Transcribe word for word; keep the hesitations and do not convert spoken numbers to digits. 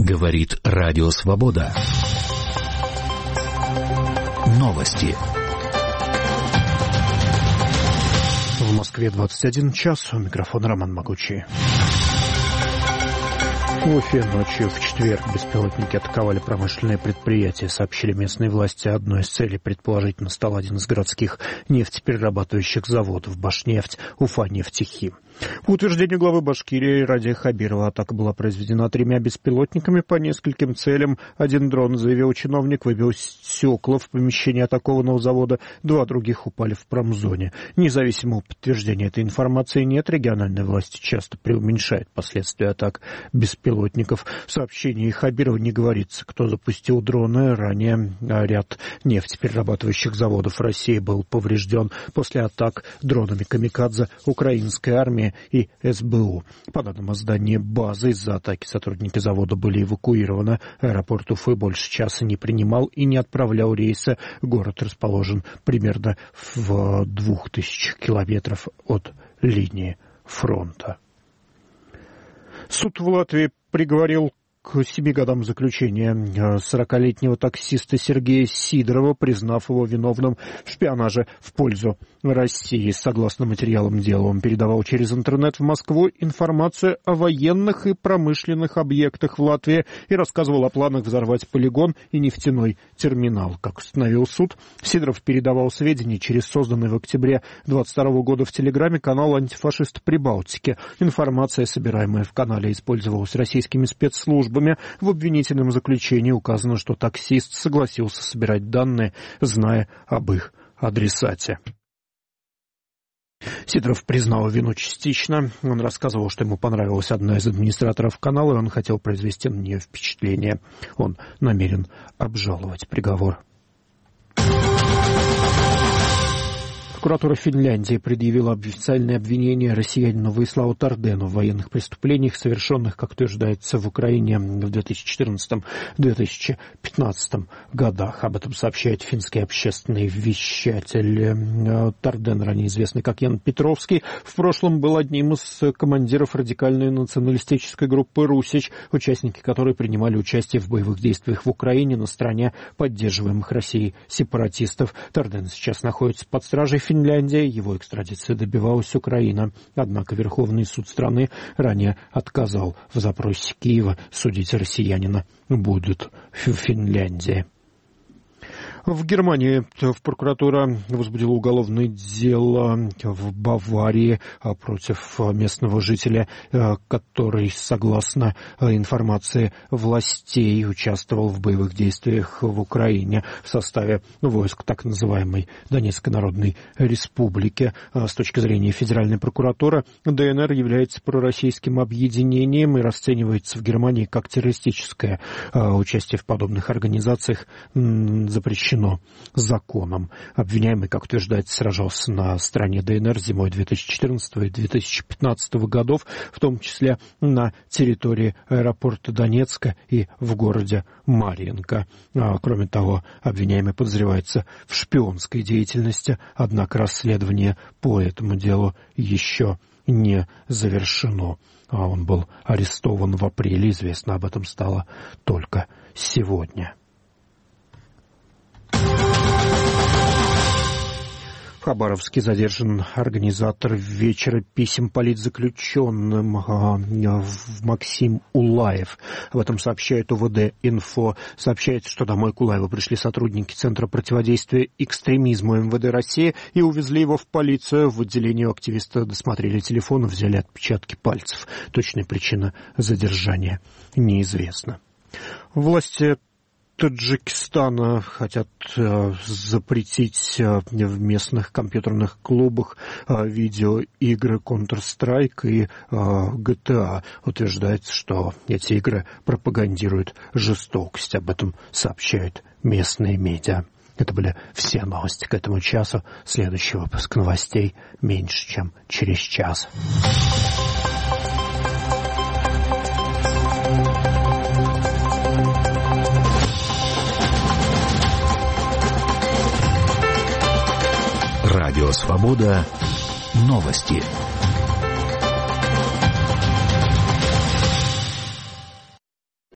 Говорит Радио Свобода. Новости. В Москве двадцать один час. У микрофона Роман Могучий. В Уфе ночью в четверг беспилотники атаковали промышленные предприятия, сообщили местные власти. Одной из целей предположительно стал один из городских нефтеперерабатывающих заводов «Башнефть», «Уфанефтехим». По утверждению главы Башкирии Радия Хабирова, атака была произведена тремя беспилотниками по нескольким целям. Один дрон, заявил чиновник, выбил стекла в помещении атакованного завода, два других упали в промзоне. Независимого подтверждения этой информации нет. Региональные власти часто преуменьшают последствия атак беспилотников. В сообщении Хабирова не говорится, кто запустил дроны. Ранее ряд нефтеперерабатывающих заводов России был поврежден после атак дронами «Камикадзе» украинской армии и эс бэ у. По данным издания «База», из-за атаки сотрудники завода были эвакуированы. Аэропорт Уфы больше часа не принимал и не отправлял рейсы. Город расположен примерно в двух тысячах километров от линии фронта. Суд в Латвии приговорил к семи годам заключения сорокалетнего таксиста Сергея Сидорова, признав его виновным в шпионаже в пользу России. Согласно материалам дела, он передавал через интернет в Москву информацию о военных и промышленных объектах в Латвии и рассказывал о планах взорвать полигон и нефтяной терминал. Как установил суд, Сидоров передавал сведения через созданный в октябре двадцать второго года в Телеграме канал «Антифашист Прибалтики». Информация, собираемая в канале, использовалась российскими спецслужбами. В обвинительном заключении указано, что таксист согласился собирать данные, зная об их адресате. Сидоров признал вину частично. Он рассказывал, что ему понравилась одна из администраторов канала, и он хотел произвести на нее впечатление. Он намерен обжаловать приговор. Прокуратура Финляндии предъявила официальное обвинение россиянину Владиславу Тардену в военных преступлениях, совершенных, как утверждается, в Украине в две тысячи четырнадцатом — две тысячи пятнадцатом годах. Об этом сообщает финский общественный вещатель. Тарден, ранее известный как Ян Петровский, в прошлом был одним из командиров радикальной националистической группы «Русич», участники которой принимали участие в боевых действиях в Украине на стороне поддерживаемых Россией сепаратистов. Тарден сейчас находится под стражей Финляндии. Финляндия, его экстрадиции добивалась Украина. Однако Верховный суд страны ранее отказал в запросе Киева. Судить россиянина будет в Финляндии. В Германии в прокуратура возбудила уголовное дело в Баварии против местного жителя, который, согласно информации властей, участвовал в боевых действиях в Украине в составе войск так называемой Донецкой Народной Республики. С точки зрения Федеральной прокуратуры, дэ эн эр является пророссийским объединением и расценивается в Германии как террористическое. Участие в подобных организациях запрещено законом. Обвиняемый, как утверждается, сражался на стороне дэ эн эр зимой две тысячи четырнадцатого и две тысячи пятнадцатого годов, в том числе на территории аэропорта Донецка и в городе Марьинка. Кроме того, обвиняемый подозревается в шпионской деятельности, однако расследование по этому делу еще не завершено. Он был арестован в апреле, известно об этом стало только сегодня. В Хабаровске задержан организатор вечера писем политзаключенным Максим Улаев. Об этом сообщает о вэ дэ-инфо. Сообщается, что домой к Улаеву пришли сотрудники Центра противодействия экстремизму эм вэ дэ России и увезли его в полицию. В отделении активиста досмотрели телефон и взяли отпечатки пальцев. Точная причина задержания неизвестна. Власти Таджикистана хотят э, запретить э, в местных компьютерных клубах э, видеоигры Counter-Strike и э, джи ти эй. Утверждается, что эти игры пропагандируют жестокость. Об этом сообщают местные медиа. Это были все новости к этому часу. Следующий выпуск новостей меньше, чем через час. Радио Свобода. Новости.